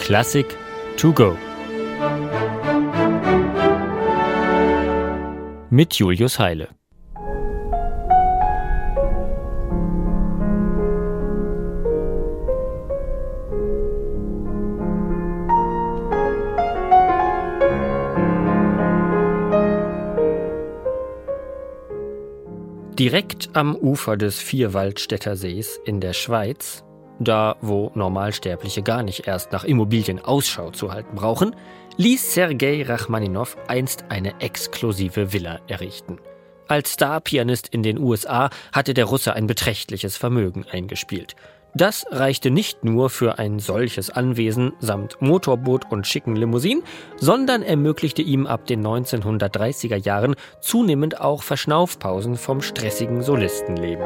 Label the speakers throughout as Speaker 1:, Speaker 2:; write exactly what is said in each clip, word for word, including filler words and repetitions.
Speaker 1: Klassik to go. Mit Julius Heile. Direkt am Ufer des Vierwaldstätter Sees in der Schweiz, da wo Normalsterbliche gar nicht erst nach Immobilien Ausschau zu halten brauchen, ließ Sergei Rachmaninow einst eine exklusive Villa errichten. Als Star-Pianist in den U S A hatte der Russe ein beträchtliches Vermögen eingespielt. Das reichte nicht nur für ein solches Anwesen samt Motorboot und schicken Limousinen, sondern ermöglichte ihm ab den neunzehnhundertdreißiger Jahren zunehmend auch Verschnaufpausen vom stressigen Solistenleben.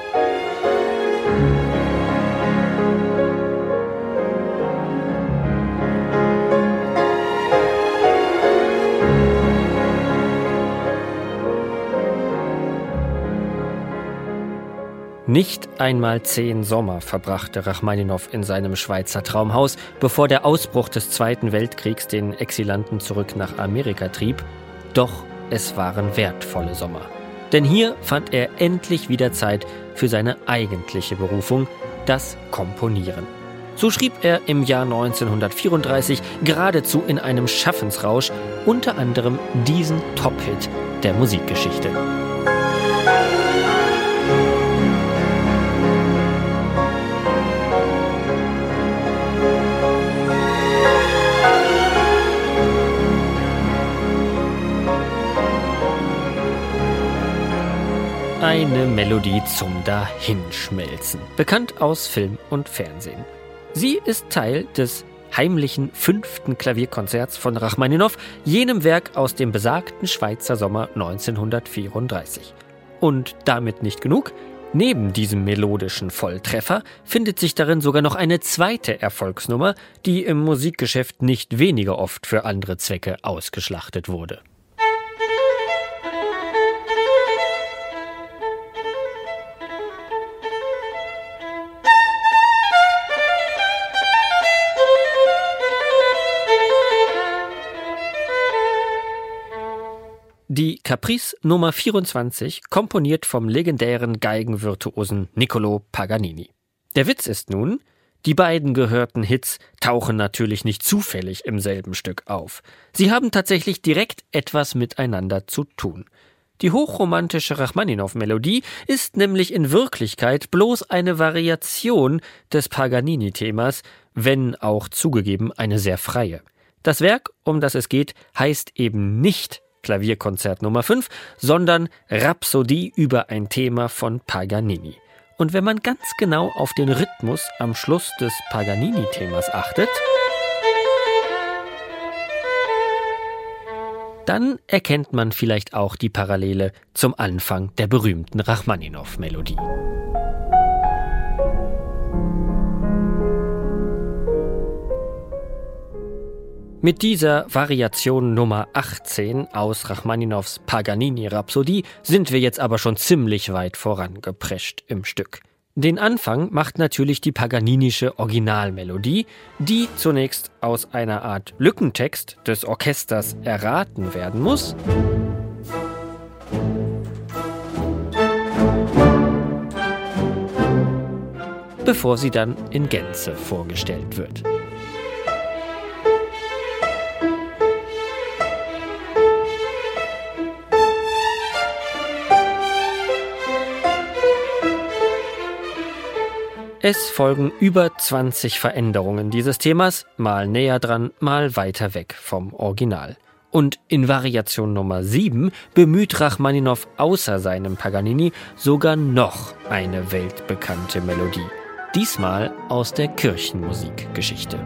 Speaker 1: Nicht einmal zehn Sommer verbrachte Rachmaninow in seinem Schweizer Traumhaus, bevor der Ausbruch des Zweiten Weltkriegs den Exilanten zurück nach Amerika trieb. Doch es waren wertvolle Sommer. Denn hier fand er endlich wieder Zeit für seine eigentliche Berufung, das Komponieren. So schrieb er im Jahr neunzehnhundertvierunddreißig geradezu in einem Schaffensrausch unter anderem diesen Top-Hit der Musikgeschichte. Eine Melodie zum Dahinschmelzen, bekannt aus Film und Fernsehen. Sie ist Teil des heimlichen fünften Klavierkonzerts von Rachmaninow, jenem Werk aus dem besagten Schweizer Sommer neunzehnhundertvierunddreißig. Und damit nicht genug. Neben diesem melodischen Volltreffer findet sich darin sogar noch eine zweite Erfolgsnummer, die im Musikgeschäft nicht weniger oft für andere Zwecke ausgeschlachtet wurde. Die Caprice Nummer vierundzwanzig, komponiert vom legendären Geigenvirtuosen Niccolò Paganini. Der Witz ist nun, die beiden gehörten Hits tauchen natürlich nicht zufällig im selben Stück auf. Sie haben tatsächlich direkt etwas miteinander zu tun. Die hochromantische Rachmaninow-Melodie ist nämlich in Wirklichkeit bloß eine Variation des Paganini-Themas, wenn auch zugegeben eine sehr freie. Das Werk, um das es geht, heißt eben nicht Klavierkonzert Nummer fünf, sondern Rhapsodie über ein Thema von Paganini. Und wenn man ganz genau auf den Rhythmus am Schluss des Paganini-Themas achtet, dann erkennt man vielleicht auch die Parallele zum Anfang der berühmten Rachmaninow-Melodie. Mit dieser Variation Nummer achtzehn aus Rachmaninows Paganini-Rhapsodie sind wir jetzt aber schon ziemlich weit vorangeprescht im Stück. Den Anfang macht natürlich die paganinische Originalmelodie, die zunächst aus einer Art Lückentext des Orchesters erraten werden muss, bevor sie dann in Gänze vorgestellt wird. Es folgen über zwanzig Veränderungen dieses Themas, mal näher dran, mal weiter weg vom Original. Und in Variation Nummer sieben bemüht Rachmaninow außer seinem Paganini sogar noch eine weltbekannte Melodie. Diesmal aus der Kirchenmusikgeschichte.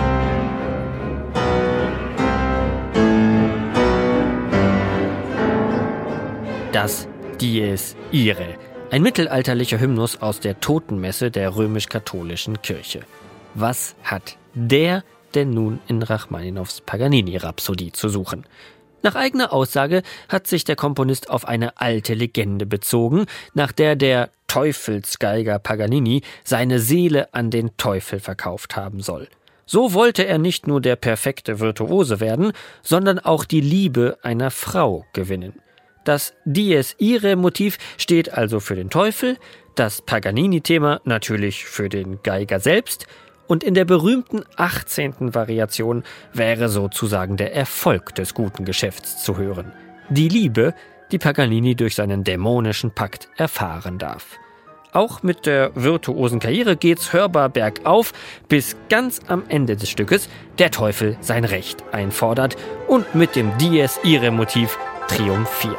Speaker 1: Das Dies Irae. Ein mittelalterlicher Hymnus aus der Totenmesse der römisch-katholischen Kirche. Was hat der denn nun in Rachmaninows Paganini-Rhapsodie zu suchen? Nach eigener Aussage hat sich der Komponist auf eine alte Legende bezogen, nach der der Teufelsgeiger Paganini seine Seele an den Teufel verkauft haben soll. So wollte er nicht nur der perfekte Virtuose werden, sondern auch die Liebe einer Frau gewinnen. Das Dies Irae-Motiv steht also für den Teufel, das Paganini-Thema natürlich für den Geiger selbst und in der berühmten achtzehnten Variation wäre sozusagen der Erfolg des guten Geschäfts zu hören. Die Liebe, die Paganini durch seinen dämonischen Pakt erfahren darf. Auch mit der virtuosen Karriere geht's hörbar bergauf, bis ganz am Ende des Stückes der Teufel sein Recht einfordert und mit dem Dies Irae-Motiv triumphiert.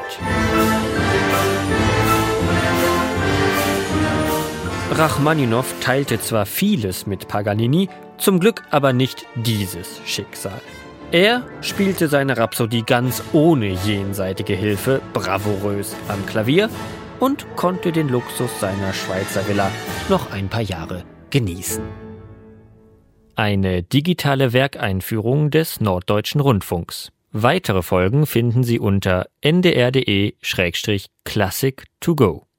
Speaker 1: Rachmaninow teilte zwar vieles mit Paganini, zum Glück aber nicht dieses Schicksal. Er spielte seine Rhapsodie ganz ohne jenseitige Hilfe bravourös am Klavier und konnte den Luxus seiner Schweizer Villa noch ein paar Jahre genießen. Eine digitale Werkeinführung des Norddeutschen Rundfunks. Weitere Folgen finden Sie unter n d r punkt d e slash classic to go.